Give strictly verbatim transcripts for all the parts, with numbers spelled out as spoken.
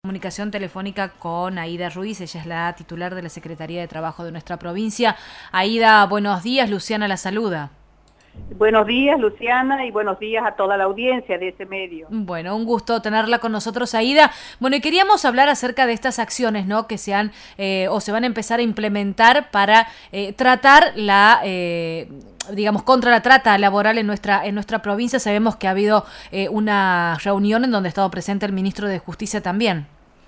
Comunicación telefónica con Aida Ruiz, ella es la titular de la Secretaría de Trabajo de nuestra provincia. Aida, buenos días, Luciana la saluda. Buenos días, Luciana, y buenos días a toda la audiencia de ese medio. Bueno, un gusto tenerla con nosotros, Aida. Bueno, y queríamos hablar acerca de estas acciones, ¿no?, que se han eh, o se van a empezar a implementar para eh, tratar la... Eh, digamos, contra la trata laboral en nuestra en nuestra provincia. Sabemos que ha habido eh, una reunión en donde ha estado presente el ministro de Justicia también.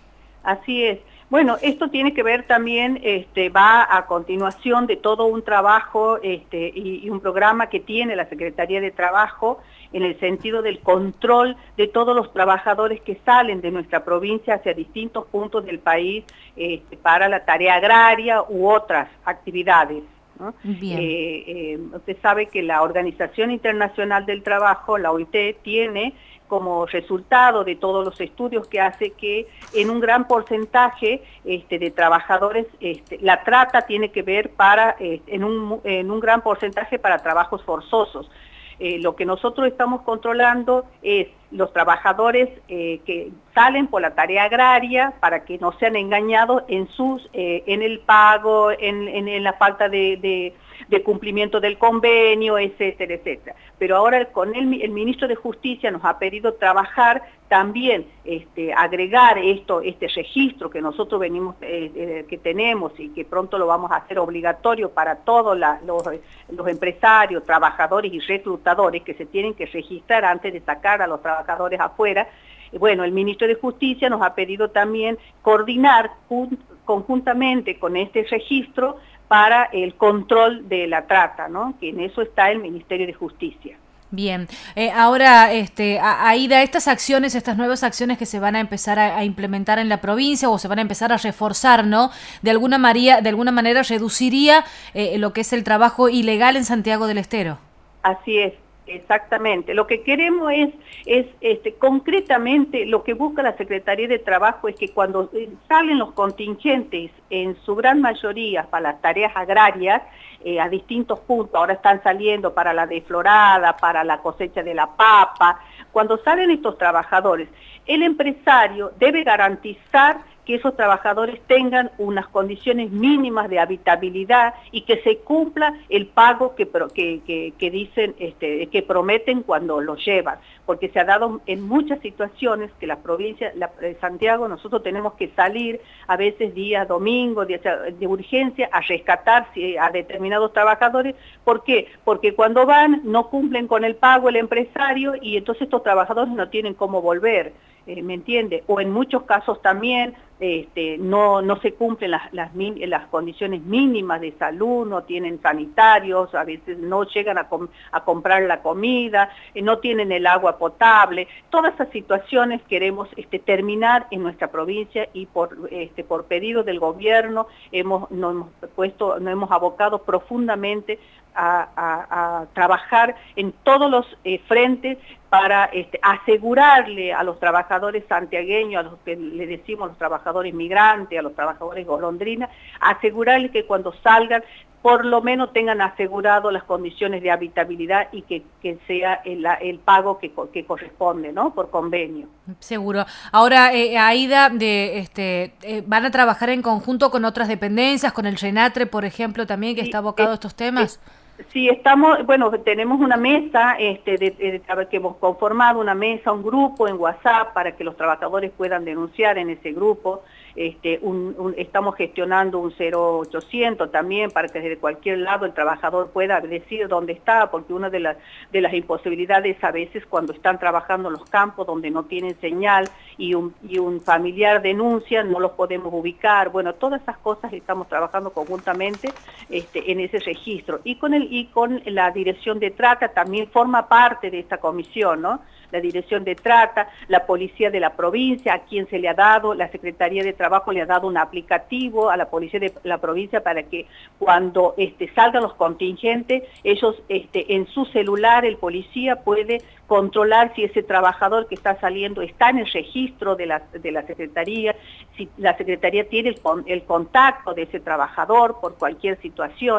Así es. Bueno, esto tiene que ver también, este, va a continuación de todo un trabajo este, y, y un programa que tiene la Secretaría de Trabajo en el sentido del control de todos los trabajadores que salen de nuestra provincia hacia distintos puntos del país este, para la tarea agraria u otras actividades, ¿no? Bien. Eh, eh, usted sabe que la Organización Internacional del Trabajo, la O I T, tiene como resultado de todos los estudios que hace que en un gran porcentaje este, de trabajadores este, la trata tiene que ver para este, en, un, en un gran porcentaje para trabajos forzosos. Eh, lo que nosotros estamos controlando es los trabajadores eh, que salen por la tarea agraria para que no sean engañados en sus eh, en el pago, en, en, en la falta de, de, de cumplimiento del convenio, etcétera, etcétera. Pero ahora con el, el ministro de Justicia nos ha pedido trabajar también, este, agregar esto, este registro que nosotros venimos, eh, eh, que tenemos y que pronto lo vamos a hacer obligatorio para todos la, los, los empresarios, trabajadores y reclutadores que se tienen que registrar antes de sacar a los trabajadores afuera. Bueno, el ministro de Justicia nos ha pedido también coordinar conjuntamente con este registro para el control de la trata, ¿no? Que en eso está el Ministerio de Justicia. Bien, eh, ahora, este, Aida, estas acciones, estas nuevas acciones que se van a empezar a, a implementar en la provincia o se van a empezar a reforzar, ¿no? De alguna manera, de alguna manera reduciría eh, lo que es el trabajo ilegal en Santiago del Estero. Así es. Exactamente. Lo que queremos es, es este, concretamente, lo que busca la Secretaría de Trabajo es que cuando salen los contingentes, en su gran mayoría para las tareas agrarias, eh, a distintos puntos, ahora están saliendo para la deflorada, para la cosecha de la papa, cuando salen estos trabajadores, el empresario debe garantizar que esos trabajadores tengan unas condiciones mínimas de habitabilidad y que se cumpla el pago que, que, que, que dicen, este, que prometen cuando lo llevan, porque se ha dado en muchas situaciones que la provincia la, de Santiago nosotros tenemos que salir a veces día domingo, días de urgencia, a rescatar a determinados trabajadores. ¿Por qué? Porque cuando van no cumplen con el pago el empresario y entonces estos trabajadores no tienen cómo volver. Eh, ¿Me entiende? O en muchos casos también este, no, no se cumplen las, las, las condiciones mínimas de salud, no tienen sanitarios, a veces no llegan a, com a comprar la comida, eh, no tienen el agua potable. Todas esas situaciones queremos este, terminar en nuestra provincia y por, este, por pedido del gobierno hemos, nos hemos puesto, nos hemos abocado profundamente a, a, a trabajar en todos los eh, frentes para este, asegurarle a los trabajadores santiagueños, a los que le decimos los trabajadores migrantes, a los trabajadores golondrinas, asegurarles que cuando salgan por lo menos tengan asegurado las condiciones de habitabilidad y que, que sea el, el pago que, que corresponde, ¿no? Por convenio. Seguro. Ahora, eh, Aida, de, este, eh, ¿van a trabajar en conjunto con otras dependencias, con el RENATRE, por ejemplo, también, que sí, está abocado es, a estos temas? Es, Sí, estamos, bueno, tenemos una mesa, este, de, de, de, que hemos conformado una mesa, un grupo en WhatsApp para que los trabajadores puedan denunciar en ese grupo. Este, un, un, estamos gestionando un cero ochocientos también para que desde cualquier lado el trabajador pueda decir dónde está, porque una de las, de las imposibilidades a veces cuando están trabajando en los campos donde no tienen señal y un, y un familiar denuncia, no los podemos ubicar. Bueno, todas esas cosas estamos trabajando conjuntamente este, en ese registro. Y con el y con la Dirección de Trata también forma parte de esta comisión, ¿no? La Dirección de Trata, la Policía de la provincia, a quien se le ha dado, la Secretaría de Trabajo le ha dado un aplicativo a la Policía de la provincia para que cuando este, salgan los contingentes, ellos este, en su celular, el policía puede controlar si ese trabajador que está saliendo está en el registro de la, de la Secretaría, si la Secretaría tiene el, el contacto de ese trabajador por cualquier situación.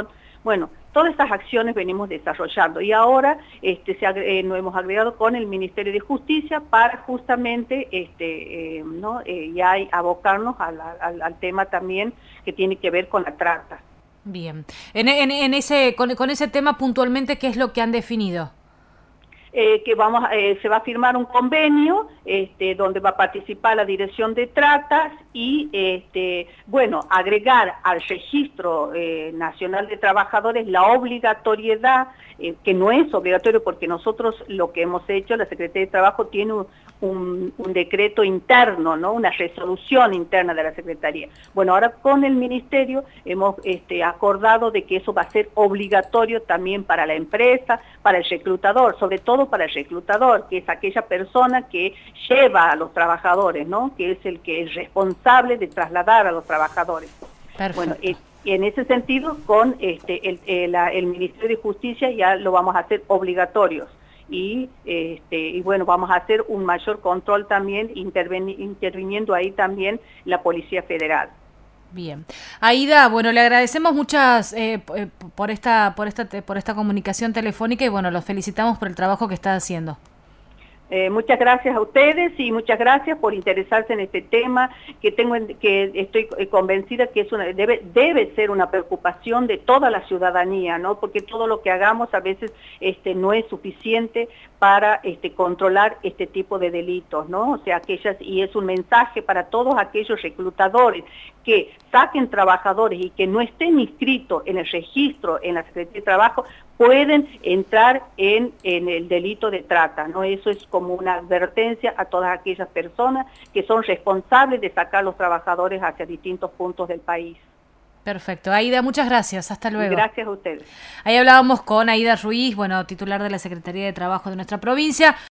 Bueno, todas estas acciones venimos desarrollando y ahora este, se agre- eh, nos hemos agregado con el Ministerio de Justicia para justamente este, eh, ¿no? eh, ya abocarnos a la, al, al tema también que tiene que ver con la trata. Bien. En, en, en ese, con, con ese tema puntualmente, ¿qué es lo que han definido? Eh, que vamos, eh, se va a firmar un convenio este, donde va a participar la Dirección de Tratas y, este, bueno, agregar al Registro eh, Nacional de Trabajadores la obligatoriedad, eh, que no es obligatorio porque nosotros lo que hemos hecho, la Secretaría de Trabajo tiene un, un, un decreto interno, ¿no? Una resolución interna de la Secretaría. Bueno, ahora con el Ministerio hemos este, acordado de que eso va a ser obligatorio también para la empresa, para el reclutador, sobre todo para el reclutador, que es aquella persona que lleva a los trabajadores, ¿no? Que es el que es responsable de trasladar a los trabajadores. Perfecto. Bueno, eh, y en ese sentido, con este, el, el, el Ministerio de Justicia ya lo vamos a hacer obligatorios. Y, este, y bueno, vamos a hacer un mayor control también, interveni- interviniendo ahí también la Policía Federal. Bien. Aida, bueno, le agradecemos muchas eh, por esta por esta por esta comunicación telefónica y bueno, los felicitamos por el trabajo que está haciendo. Eh, muchas gracias a ustedes y muchas gracias por interesarse en este tema, que tengo que estoy convencida que es una debe debe ser una preocupación de toda la ciudadanía, ¿no? Porque todo lo que hagamos a veces este no es suficiente para este controlar este tipo de delitos, ¿no? O sea, aquellas y es un mensaje para todos aquellos reclutadores que saquen trabajadores y que no estén inscritos en el registro en la Secretaría de Trabajo pueden entrar en, en el delito de trata, ¿no? Eso es como una advertencia a todas aquellas personas que son responsables de sacar los trabajadores hacia distintos puntos del país. Perfecto. Aida, muchas gracias. Hasta luego. Gracias a ustedes. Ahí hablábamos con Aida Ruiz, bueno, titular de la Secretaría de Trabajo de nuestra provincia.